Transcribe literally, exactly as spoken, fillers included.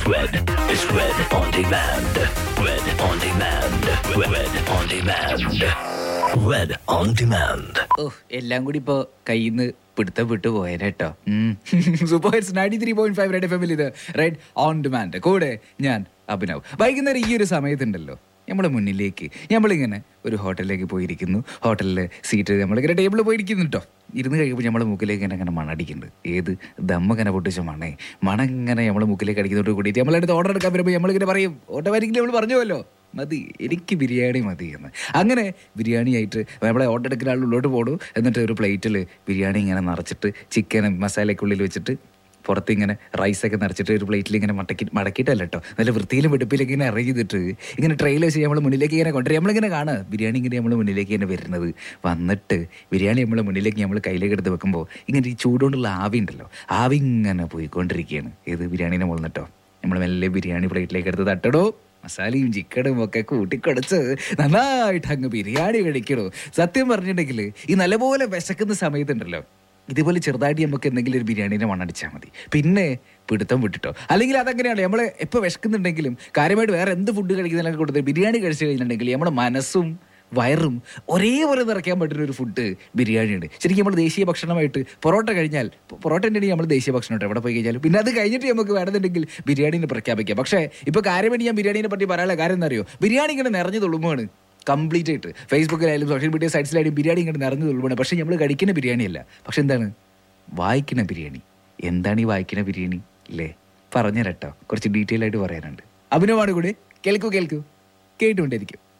Red. It's Red on demand. Red on demand. Red on demand. Red on demand. ഓ എല്ലാം കൂടി ഇപ്പോ കയ്യിൽ നിന്ന് പിടുത്തം വിട്ടു പോയേട്ടോ. Super hits ninety three point five red എഫ് എമ്മിൽ ഇത് റെഡ് ഓൺ ഡിമാൻഡ്. കൂടെ ഞാൻ അഭിനവ്. വൈകുന്നേരം ഈ ഒരു സമയത്തുണ്ടല്ലോ നമ്മളെ മുന്നിലേക്ക് നമ്മളിങ്ങനെ ഒരു ഹോട്ടലിലേക്ക് പോയിരിക്കുന്നു. ഹോട്ടലിലെ സീറ്റ് നമ്മളിങ്ങനെ ടേബിളിൽ പോയിരിക്കുന്നു കേട്ടോ. ഇരുന്ന് കഴിയുമ്പോൾ നമ്മളെ മുക്കിലേക്ക് ഇങ്ങനെ അങ്ങനെ മണടിക്കുന്നുണ്ട്. ഏത് ദമ്മ ഇങ്ങനെ പൊട്ടിച്ച മണേ മണം ഇങ്ങനെ നമ്മളെ മുക്കിലേക്ക് അടിക്കുന്നതോട് കൂടിയിട്ട് നമ്മളടുത്ത് ഓർഡർ എടുക്കാൻ വരുമ്പോൾ നമ്മളിങ്ങനെ പറയും ഓട്ടോമാറ്റിക്കലി നമ്മൾ പറഞ്ഞുവല്ലോ മതി എനിക്ക് ബിരിയാണി മതി എന്ന്. അങ്ങനെ ബിരിയാണി ആയിട്ട് നമ്മളെ ഓർഡർ എടുക്കുന്ന ആൾ ഉള്ളോട്ട് പോടും. എന്നിട്ട് ഒരു പ്ലേറ്റിൽ ബിരിയാണി ഇങ്ങനെ നിറച്ചിട്ട് ചിക്കൻ മസാലയ്ക്കുള്ളിൽ വെച്ചിട്ട് പുറത്ത് ഇങ്ങനെ റൈസൊക്കെ നിറച്ചിട്ട് ഒരു പ്ലേറ്റിൽ ഇങ്ങനെ മടക്കി മടക്കിയിട്ടല്ല കേട്ടോ, നല്ല വൃത്തിയിലും വെടുപ്പിലേക്ക് ഇങ്ങനെ ഇറങ്ങി ചെയ്തിട്ട് ഇങ്ങനെ ട്രെയിൽ വെച്ച് നമ്മൾ മുന്നിലേക്ക് ഇങ്ങനെ കൊണ്ടുവരും. നമ്മളിങ്ങനെ കാണുക ബിരിയാണി ഇങ്ങനെ നമ്മൾ മുന്നിലേക്ക് ഇങ്ങനെ വരുന്നത്. വന്നിട്ട് ബിരിയാണി നമ്മളെ മുന്നിലേക്ക് നമ്മൾ കയ്യിലേക്ക് എടുത്ത് വെക്കുമ്പോൾ ഇങ്ങനെ ഈ ചൂടുകൊണ്ടുള്ള ആവി ഉണ്ടല്ലോ, ആവി ഇങ്ങനെ പോയിക്കൊണ്ടിരിക്കുകയാണ്. ഏത് ബിരിയാണീനെ മുകളിന്നിട്ടോ നമ്മൾ മെല്ലെ ബിരിയാണി പ്ലേറ്റിലേക്ക് എടുത്ത് തട്ടടോ, മസാലയും ചിക്കനും ഒക്കെ കൂട്ടിക്കൊടിച്ച് നന്നായിട്ട് അങ്ങ് ബിരിയാണി കഴിക്കണോ. സത്യം പറഞ്ഞിട്ടുണ്ടെങ്കിൽ ഈ നല്ലപോലെ വിശക്കുന്ന സമയത്തുണ്ടല്ലോ ഇതുപോലെ ചെറുതായിട്ട് നമുക്ക് എന്തെങ്കിലും ഒരു ബിരിയാണീനെ മണ്ണടിച്ചാൽ മതി, പിന്നെ പിടുത്തം വിട്ടിട്ടോ. അല്ലെങ്കിൽ അതങ്ങനെയാണ് നമ്മൾ എപ്പോൾ വിശക്കുന്നുണ്ടെങ്കിലും കാര്യമായിട്ട് വേറെ എന്ത് ഫുഡ് കഴിക്കുന്നതിനൊക്കെ കൊടുത്ത് ബിരിയാണി കഴിച്ചു കഴിഞ്ഞിട്ടുണ്ടെങ്കിൽ നമ്മുടെ മനസ്സും വയറും ഒരേപോലെ നിറയ്ക്കാൻ പറ്റുന്ന ഒരു ഫുഡ് ബിരിയാണിയുണ്ട്. ശരിക്കും നമ്മൾ ദേശീയ ഭക്ഷണമായിട്ട് പൊറോട്ട കഴിഞ്ഞാൽ പൊറോട്ട ഉണ്ടെങ്കിൽ നമ്മൾ ദേശീയ ഭക്ഷണമായിട്ട് എവിടെ പോയി കഴിഞ്ഞാലും പിന്നെ അത് കഴിഞ്ഞിട്ട് നമുക്ക് വേണമെന്നുണ്ടെങ്കിൽ ബിരിയാണീനെ പ്രഖ്യാപിക്കാം. പക്ഷേ ഇപ്പോൾ കാര്യമായിട്ട് ഞാൻ ബിരിയാണീനെ പറ്റി പറയാനുള്ള കാര്യം എന്താ അറിയോ, ബിരിയാണി ഇങ്ങനെ നിറഞ്ഞു തുളുമ്പുകയാണ് കംപ്ലീറ്റ് ആയിട്ട്. ഫേസ്ബുക്കിലായാലും സോഷ്യൽ മീഡിയ സൈറ്റ്സിലായാലും ബിരിയാണി ഇങ്ങനെ നിറഞ്ഞു തുളുമ്പുകയാണ്. പക്ഷേ നമ്മൾ കഴിക്കുന്ന ബിരിയാണിയല്ല, പക്ഷെ എന്താണ് വായിക്കുന്ന ബിരിയാണി. എന്താണ് ഈ വായിക്കുന്ന ബിരിയാണി അല്ലേ, പറഞ്ഞുതരട്ടോ, കുറച്ച് ഡീറ്റെയിൽ ആയിട്ട് പറയാനുണ്ട്. അഭിനവാണ് കൂടെ കേൾക്കൂ കേൾക്കൂ കേട്ടുകൊണ്ടിരിക്കും.